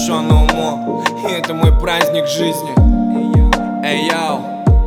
искаженное умом, и это мой праздник жизни. Эй, йоу.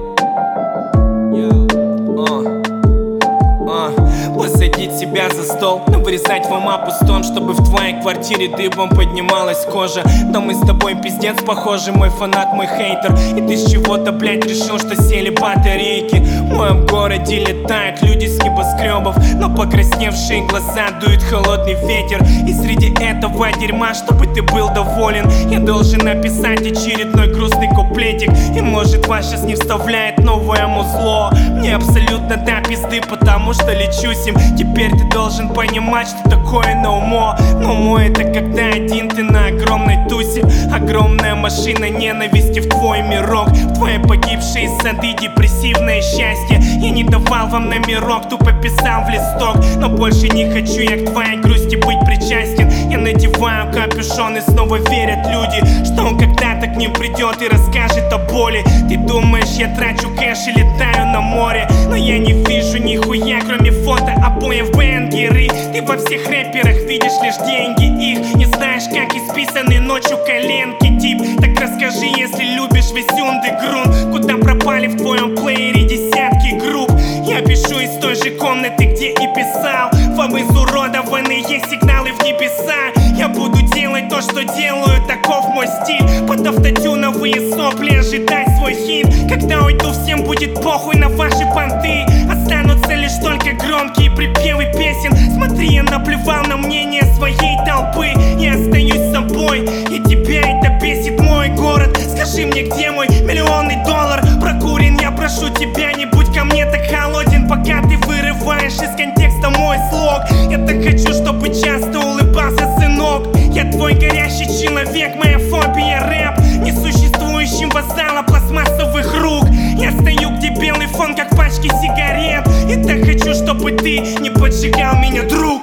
Посадить себя за стол, но вырезать в ума пустом, чтобы в твоей квартире дыбом поднималась кожа. Но мы с тобой пиздец похожи, мой фанат, мой хейтер. И ты с чего-то, блять, решил, что сели батарейки. В моем городе летают люди с небоскребов, но покрасневшие глаза дует холодный ветер. И среди этого дерьма, чтобы ты был доволен, я должен написать очередной грустный куплетик. И может вас сейчас не вставляет новое музло, мне абсолютно до пизды, потому что лечусь им. Теперь ты должен понимать, что такое ноумо. Ноумо — это когда один ты на огромной тусе. Огромная машина ненависти в твой мирок, в твои погибшие сады, депрессивное счастье. Я не давал вам номерок, тупо писал в листок, но больше не хочу я к твоей грусти быть причастен. Я надеваю капюшон, и снова верят люди, что он когда-то к ним придет и расскажет о боли. Ты думаешь, я трачу кэш и летаю на море, но я не вижу нихуя, кроме фото обоев бенгеры. Ты во всех рэперах видишь лишь деньги их, не знаешь, как исписаны ночью коленки тип. Так расскажи, если любишь весь underground, куда пропали в твоем плеере десятки групп. Я пишу из той же комнаты, где и писал. Вам изуродованные сигналы в небеса. Я буду делать то, что делаю, таков мой стиль. Под автотюновые сопли ожидать свой хит. Когда уйду, всем будет похуй на ваши понты. Останутся лишь только громкие припевы песен. Смотри, я наплевал на мнение своей толпы. Я остаюсь собой, и тебя это бесит, мой город. Скажи мне, где мой миллионный доллар? Прокурен, я прошу тебя, не будь ко мне так холоден, пока ты вырываешь из контекста мой слог. Я так хочу, чтобы часто улыбался сынок. Я твой горящий человек, моя фобия рэп, несуществующим вассала пластмассовых рук. Я стою, где белый фон, как пачки сигарет, и так хочу, чтобы ты не поджигал меня, друг.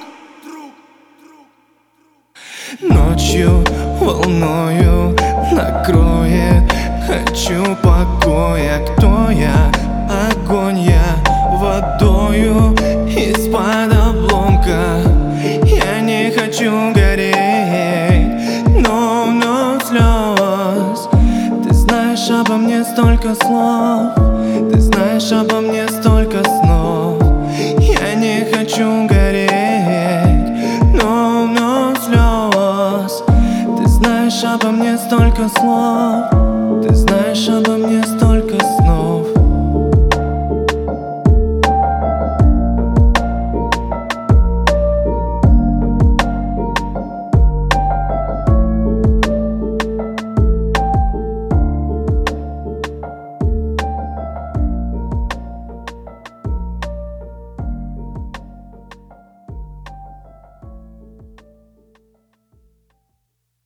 Ночью волною накроет, хочу покоя. Кто я? Огонь я, водою из-под обломка. Я не хочу гореть, но слез. Ты знаешь обо мне столько слов, ты знаешь обо мне столько снов. Я не хочу гореть, но слез. Ты знаешь обо мне столько слов.